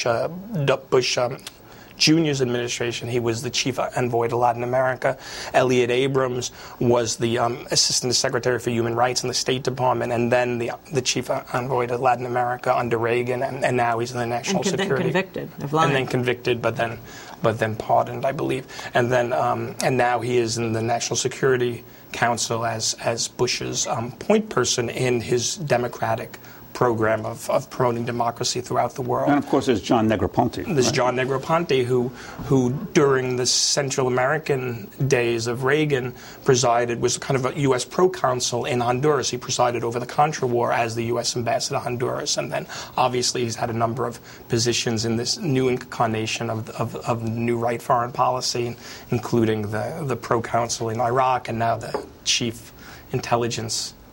Jr.'s administration, he was the chief envoy to Latin America. Elliott Abrams was the assistant secretary for human rights in the State Department, and then the chief envoy to Latin America under Reagan, and now he's in the national security. Convicted of lying. And then convicted, but then pardoned, I believe. And then and now he is in the National Security Council as Bush's point person in his Democratic program of promoting democracy throughout the world. And of course there's John Negroponte. There's John Negroponte, who during the Central American days of Reagan was kind of a U.S. proconsul in Honduras. He presided over the Contra War as the U.S. ambassador to Honduras, and then obviously he's had a number of positions in this new incarnation of new right foreign policy, including the proconsul in Iraq and now the chief intelligence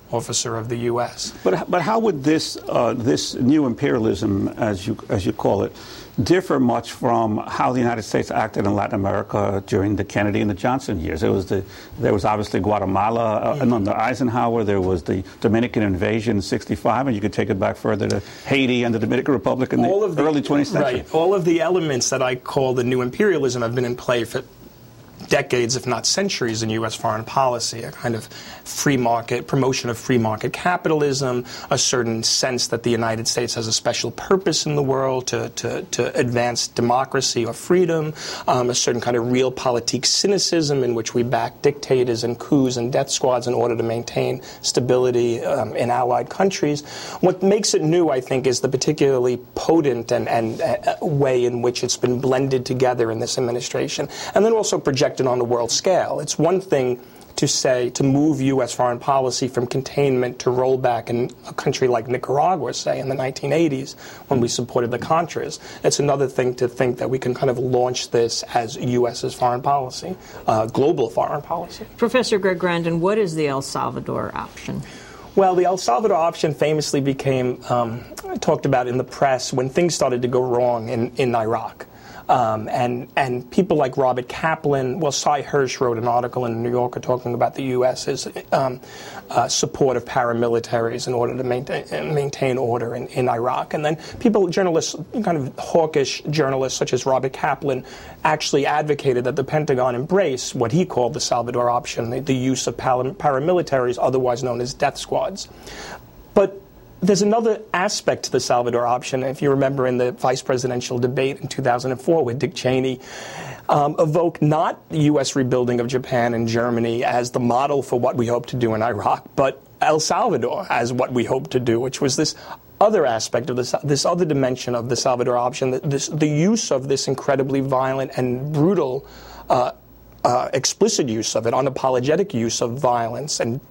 officer of the U.S. But how would this this new imperialism, as you call it, differ much from how the United States acted in Latin America during the Kennedy and the Johnson years? There was obviously Guatemala and under Eisenhower. There was the Dominican invasion in '65, and you could take it back further to Haiti and the Dominican Republic in the early 20th century. Right. All of the elements that I call the new imperialism have been in play for decades, if not centuries, in U.S. foreign policy, a kind of free market, promotion of free market capitalism, a certain sense that the United States has a special purpose in the world to advance democracy or freedom, a certain kind of realpolitik cynicism in which we back dictators and coups and death squads in order to maintain stability in allied countries. What makes it new, I think, is the particularly potent and way in which it's been blended together in this administration, and then also projected on the world scale. It's one thing to move U.S. foreign policy from containment to rollback in a country like Nicaragua, say, in the 1980s, when we supported the Contras. It's another thing to think that we can kind of launch this as U.S.'s foreign policy, global foreign policy. Professor Greg Grandin, what is the El Salvador option? Well, the El Salvador option famously became talked about in the press when things started to go wrong in Iraq. And people like Robert Kaplan, Cy Hirsch wrote an article in the New Yorker talking about the U.S.'s support of paramilitaries in order to maintain order in Iraq. And then journalists, kind of hawkish journalists such as Robert Kaplan, actually advocated that the Pentagon embrace what he called the Salvador option, the use of paramilitaries, otherwise known as death squads. But there's another aspect to the Salvador option. If you remember in the vice presidential debate in 2004 with Dick Cheney, evoked not the U.S. rebuilding of Japan and Germany as the model for what we hope to do in Iraq, but El Salvador as what we hope to do, which was this other aspect of this other dimension of the Salvador option, the use of this incredibly violent and brutal, explicit use of it, unapologetic use of violence and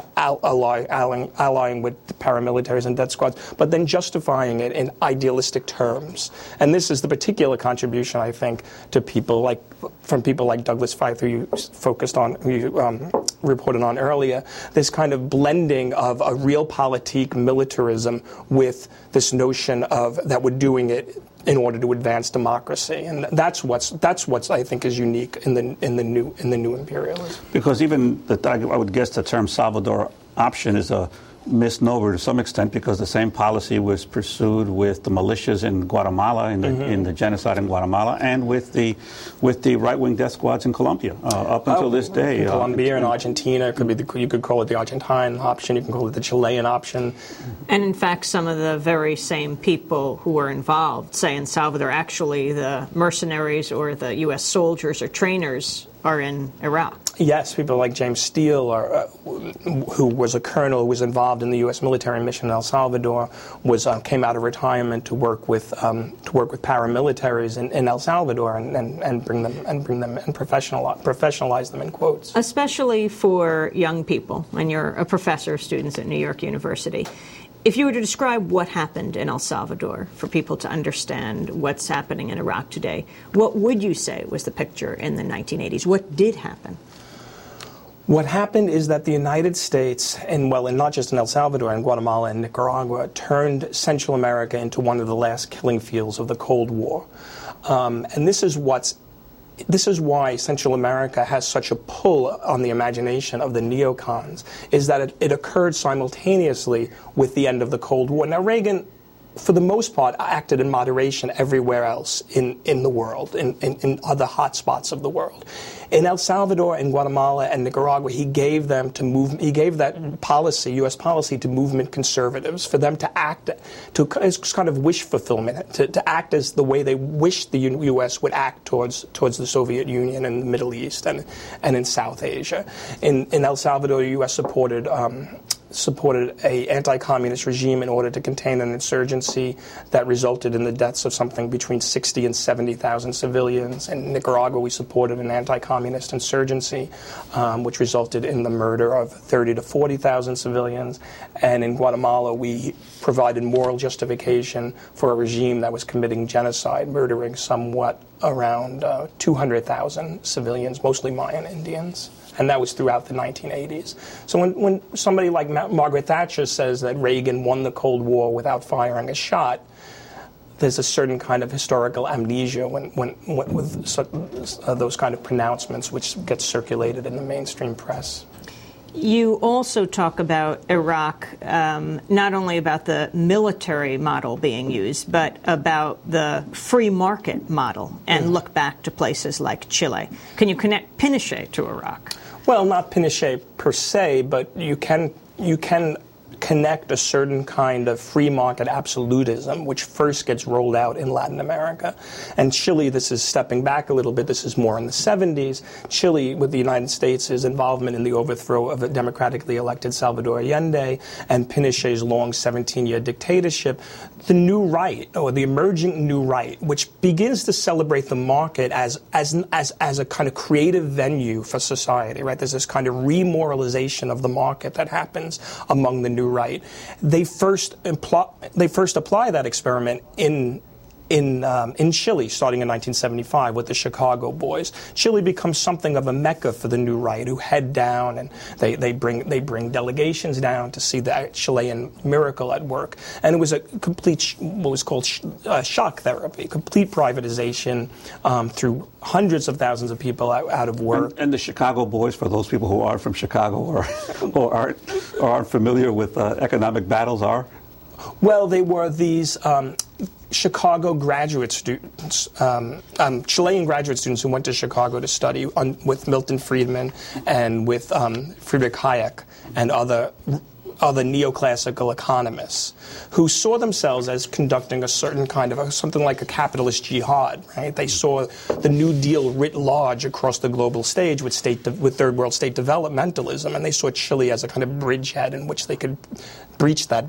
allying with the paramilitaries and death squads, but then justifying it in idealistic terms. And this is the particular contribution, I think, to people like Douglas Feith, who you focused on, who you reported on earlier, this kind of blending of a realpolitik militarism with this notion of that we're doing it in order to advance democracy, and that's what's I think is unique in the new imperialism. Because even I would guess the term Salvador option is a misnomer to some extent, because the same policy was pursued with the militias in Guatemala, in the genocide in Guatemala, and with the right-wing death squads in Colombia up until this day. Colombia and Argentina you could call it the Argentine option, you can call it the Chilean option. And in fact, some of the very same people who were involved, say in Salvador, actually the mercenaries or the U.S. soldiers or trainers are in Iraq. Yes, people like James Steele, who was a colonel who was involved in the U.S. military mission in El Salvador, came out of retirement to work with paramilitaries in El Salvador and bring them and professionalize them in quotes. Especially for young people, and you're a professor of students at New York University. If you were to describe what happened in El Salvador for people to understand what's happening in Iraq today, what would you say was the picture in the 1980s? What did happen? What happened is that the United States, and not just in El Salvador, in Guatemala and Nicaragua, turned Central America into one of the last killing fields of the Cold War. And this is why Central America has such a pull on the imagination of the neocons, is that it occurred simultaneously with the end of the Cold War. Now, Reagan, for the most part, acted in moderation everywhere else in the world, in other hot spots of the world. In El Salvador and Guatemala and Nicaragua, he gave that policy, U.S. policy, to movement conservatives, for them to act, as kind of wish fulfillment, to act as the way they wished the U.S. would act towards the Soviet Union and the Middle East and in South Asia. In El Salvador, the U.S. supported a anti-communist regime in order to contain an insurgency that resulted in the deaths of something between 60 and 70,000 civilians. In Nicaragua, we supported an anti-communist insurgency, which resulted in the murder of 30 to 40,000 civilians. And in Guatemala, we provided moral justification for a regime that was committing genocide, murdering somewhat around 200,000 civilians, mostly Mayan Indians. and that was throughout the 1980s. So when somebody like Margaret Thatcher says that Reagan won the Cold War without firing a shot, there's a certain kind of historical amnesia with those kind of pronouncements which get circulated in the mainstream press. You also talk about Iraq, not only about the military model being used, but about the free market model, and look back to places like Chile. Can you connect Pinochet to Iraq? Well, not Pinochet per se, but you can connect a certain kind of free market absolutism, which first gets rolled out in Latin America. And Chile, this is stepping back a little bit, this is more in the 70s. Chile, with the United States' involvement in the overthrow of a democratically elected Salvador Allende and Pinochet's long 17-year dictatorship, the new right, or the emerging new right, which begins to celebrate the market as a kind of creative venue for society, right? There's this kind of remoralization of the market that happens among the new right. They first apply that experiment in Chile, starting in 1975 with the Chicago Boys. Chile becomes something of a mecca for the new right, who head down and they bring delegations down to see the Chilean miracle at work. And it was a complete, what was called shock therapy, complete privatization through hundreds of thousands of people out of work. And the Chicago Boys, for those people who aren't from Chicago or aren't familiar with economic battles, are? Well, they were these Chicago graduate students, Chilean graduate students who went to Chicago to study with Milton Friedman and with Friedrich Hayek and other neoclassical economists who saw themselves as conducting a certain kind of something like a capitalist jihad, right? They saw the New Deal writ large across the global stage with third world state developmentalism, and they saw Chile as a kind of bridgehead in which they could breach that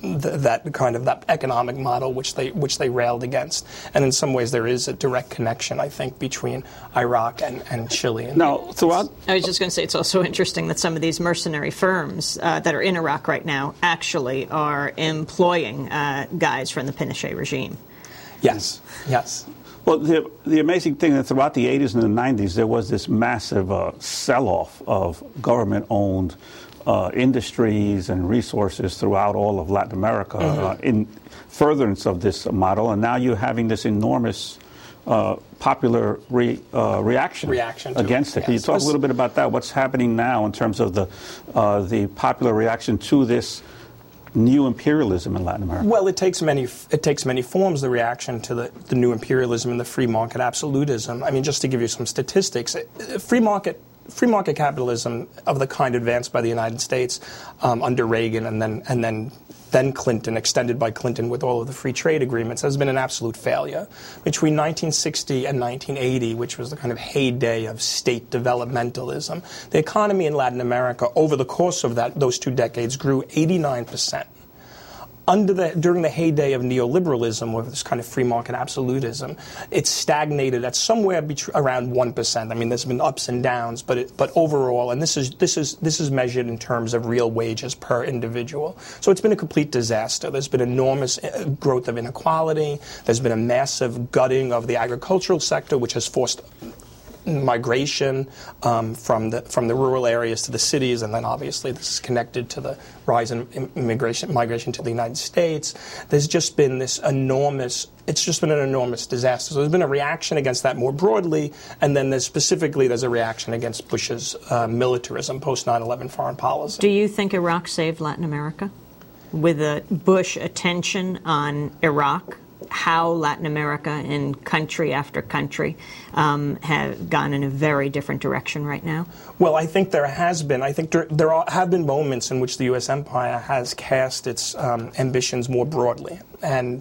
economic model which they railed against. And in some ways there is a direct connection, I think, between Iraq and Chile. Now, throughout, I was just going to say, it's also interesting that some of these mercenary firms that are in Iraq right now actually are employing guys from the Pinochet regime. Yes. Well, the amazing thing is throughout the 80s and the 90s, there was this massive sell-off of government-owned industries and resources throughout all of Latin America in furtherance of this model. And now you're having this enormous popular reaction against it. Can you talk a little bit about that? What's happening now in terms of the popular reaction to this new imperialism in Latin America? Well, it takes many forms, the reaction to the new imperialism and the free market absolutism. I mean, just to give you some statistics, free market capitalism of the kind advanced by the United States under Reagan and then Clinton, extended by Clinton with all of the free trade agreements, has been an absolute failure. Between 1960 and 1980, which was the kind of heyday of state developmentalism, the economy in Latin America over the course of those 2 decades grew 89%. During the heyday of neoliberalism, or this kind of free market absolutism, it stagnated at somewhere around 1%. I mean, there's been ups and downs, but overall, and this is measured in terms of real wages per individual. So it's been a complete disaster. There's been enormous growth of inequality. There's been a massive gutting of the agricultural sector, which has forced migration from the rural areas to the cities, and then obviously this is connected to the rise in migration to the United States. There's just been an enormous disaster. So there's been a reaction against that more broadly, and then there's a reaction against Bush's militarism, post 9/11 foreign policy. Do you think Iraq saved Latin America? With the Bush attention on Iraq, how Latin America and country after country have gone in a very different direction right now? Well, I think there has been. I think there have been moments in which the U.S. empire has cast its ambitions more broadly, and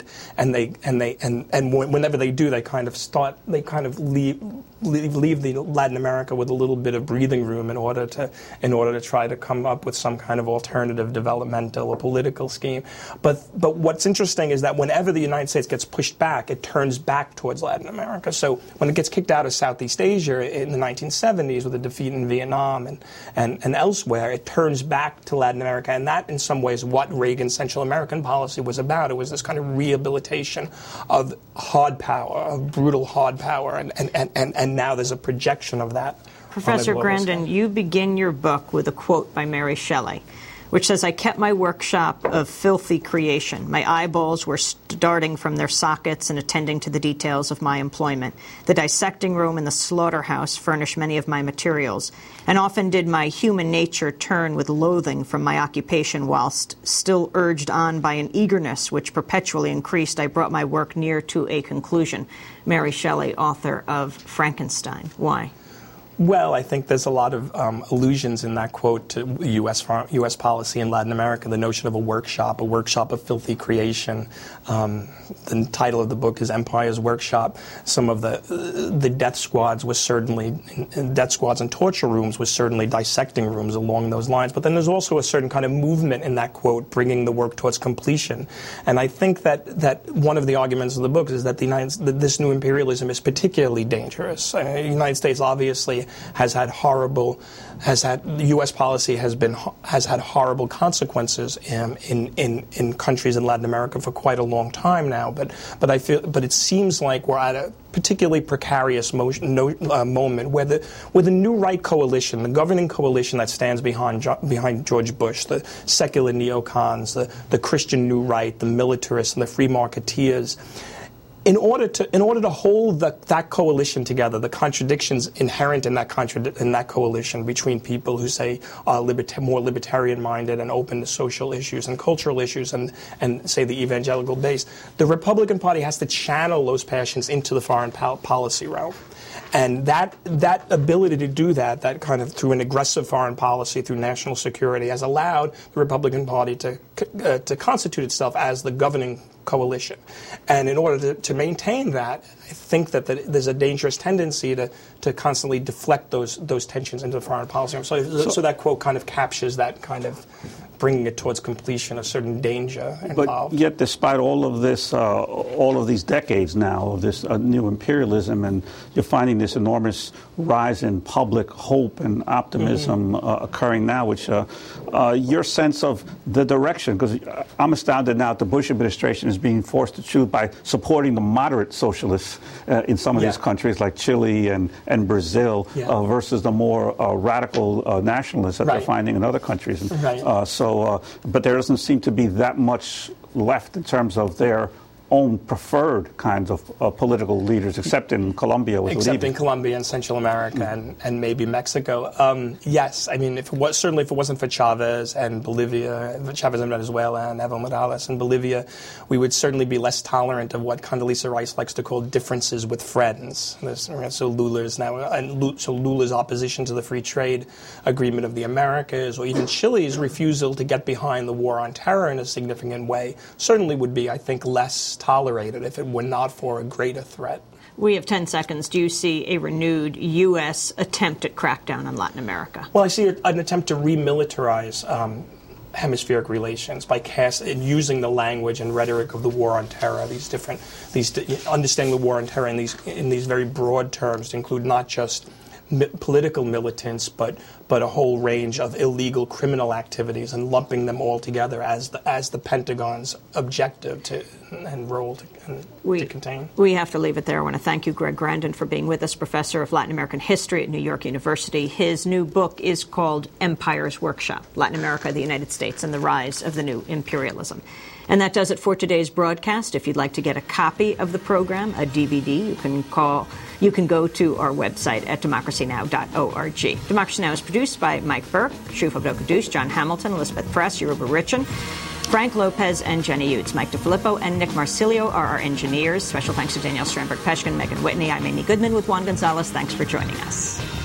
whenever they do, they kind of leave the Latin America with a little bit of breathing room in order to try to come up with some kind of alternative developmental or political scheme. But what's interesting is that whenever the United States gets pushed back, it turns back towards Latin America. So when it gets kicked out of Southeast Asia in the 1970s with a defeat in Vietnam and elsewhere, it turns back to Latin America. And that, in some ways, what Reagan's Central American policy was about. It was this kind of rehabilitation of hard power, of brutal hard power, and now there's a projection of that Professor Grandin, you begin your book with a quote by Mary Shelley, which says, "I kept my workshop of filthy creation. My eyeballs were starting from their sockets and attending to the details of my employment. The dissecting room and the slaughterhouse furnished many of my materials, and often did my human nature turn with loathing from my occupation whilst still urged on by an eagerness which perpetually increased, I brought my work near to a conclusion." Mary Shelley, author of Frankenstein. Why? Well, I think there's a lot of allusions in that quote to U.S. policy in Latin America, the notion of a workshop of filthy creation. The title of the book is Empire's Workshop. Some of the death squads was certainly, death squads and torture rooms was certainly dissecting rooms along those lines. But then there's also a certain kind of movement in that quote, bringing the work towards completion. And I think that one of the arguments of the book is that this new imperialism is particularly dangerous. The United States obviously U.S. policy has had horrible consequences in countries in Latin America for quite a long time now. But it seems like we're at a particularly precarious moment where the new right coalition, the governing coalition that stands behind George Bush, the secular neocons, the Christian new right, the militarists, and the free marketeers. In order to hold that coalition together, the contradictions inherent in that coalition between people who say are more libertarian-minded and open to social issues and cultural issues and say the evangelical base, the Republican Party has to channel those passions into the foreign policy realm. And that ability to do that kind of through an aggressive foreign policy, through national security, has allowed the Republican Party to constitute itself as the governing coalition. And in order to maintain that, I think that there's a dangerous tendency to constantly deflect those tensions into the foreign policy. So that quote kind of captures that kind of bringing it towards completion, a certain danger involved. But yet, despite all of this, all of these decades now of this new imperialism, and you're finding this enormous rise in public hope and optimism occurring now, which your sense of the direction, because I'm astounded now that the Bush administration is being forced to choose by supporting the moderate socialists in some of these countries like Chile and Brazil versus the more radical nationalists that they're finding in other countries. But there doesn't seem to be that much left in terms of their own preferred kinds of political leaders, except in Colombia. Except in Colombia and Central America and maybe Mexico. Yes, I mean, if it wasn't for Chavez and Bolivia, Chavez in Venezuela and Evo Morales in Bolivia, we would certainly be less tolerant of what Condoleezza Rice likes to call differences with friends. So Lula's opposition to the free trade agreement of the Americas, or even Chile's refusal to get behind the war on terror in a significant way, certainly would be, I think, less tolerated if it were not for a greater threat. We have 10 seconds. Do you see a renewed U.S. attempt at crackdown on Latin America? Well, I see an attempt to remilitarize hemispheric relations by using the language and rhetoric of the war on terror. Understanding the war on terror in these very broad terms to include not just political militants, but a whole range of illegal criminal activities, and lumping them all together as the Pentagon's objective to contain. We have to leave it there. I want to thank you, Greg Grandin, for being with us, professor of Latin American history at New York University. His new book is called Empire's Workshop: Latin America, the United States, and the Rise of the New Imperialism. And that does it for today's broadcast. If you'd like to get a copy of the program, a DVD, you can go to our website at democracynow.org. Democracy Now! Is produced by Mike Burke, Shufo Dokuduce, John Hamilton, Elizabeth Press, Yoruba Richin, Frank Lopez, and Jenny Utes. Mike DeFilippo and Nick Marsilio are our engineers. Special thanks to Danielle Stramberg-Peshkin, Megan Whitney. I'm Amy Goodman with Juan Gonzalez. Thanks for joining us.